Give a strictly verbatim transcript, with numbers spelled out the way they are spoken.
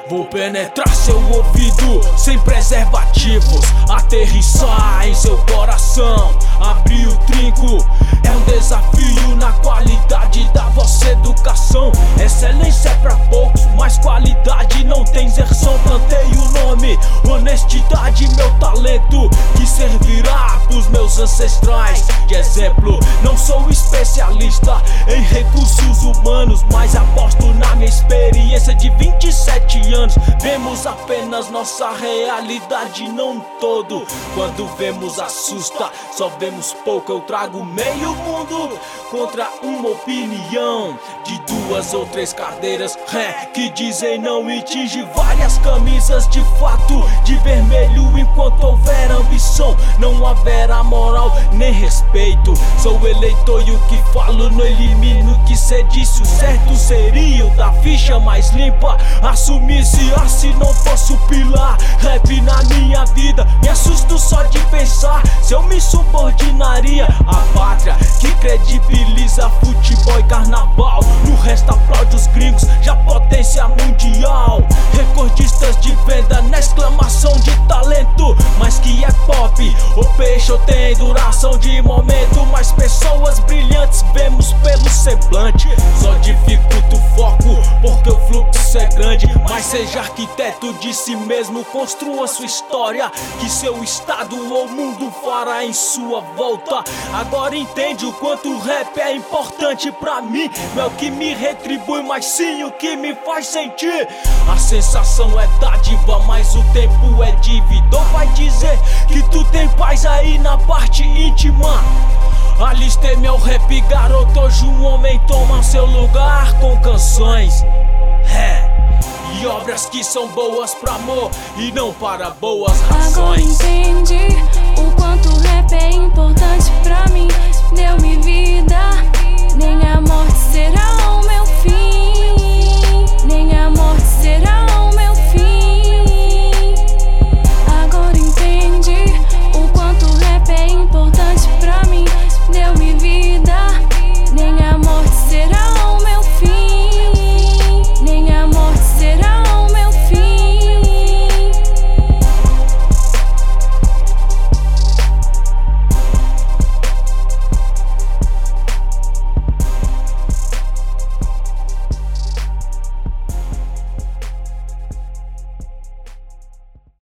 Vou penetrar seu ouvido sem preservativos, aterrissar em seu coração, abrir o trinco. É um desafio na qualidade da vossa educação. Excelência é pra poucos, mas qualidade não tem inserção. Plantei o nome, honestidade, meu talento, que servirá pros meus ancestrais de exemplo. Não sou especialista em recursos humanos, mas aposto na minha experiência de vinte e sete anos. Vemos apenas nossa realidade, não um todo. Quando vemos assusta, só vemos pouco. Eu trago meio mundo contra uma opinião de duas ou três cadeiras é, que dizem não e tinge várias camisas de fato de vermelho. Enquanto houver ambição, não haverá moral nem respeito. Sou eleitor e o que falo não elimino. Que cê disse, o certo seria o da ficha mais limpa. Assumir se assim não fosse o pilar. Rap na minha vida, me assusto só de pensar. Se eu me subordinaria à pátria que credibiliza futebol e carnaval. No resto aplaude os gringos, já potência mundial. Recordistas de venda na exclamação de talento. Mas que é pop, o peixe tem duração de momento. Mas pessoas brilhantes vemos pelo semblante. Só dificulta o foco porque o fluxo é grande. Mas seja arquiteto de si mesmo, construa sua história, que seu estado ou mundo fará em sua volta. Agora entende o quanto o rap é importante pra mim. Não é o que me retribui, mas sim o que me faz sentir. A sensação é dádiva, mas o tempo é dívida. Vai dizer que tu tem paz aí na parte íntima. Alistei meu rap, garoto, hoje um homem toma seu lugar com canções é, e obras que são boas pra amor e não para boas razões. Agora entendi o quanto o rap é importante pra mim. Deu-me vida, nem a morte será o meu fim. Nem a morte será o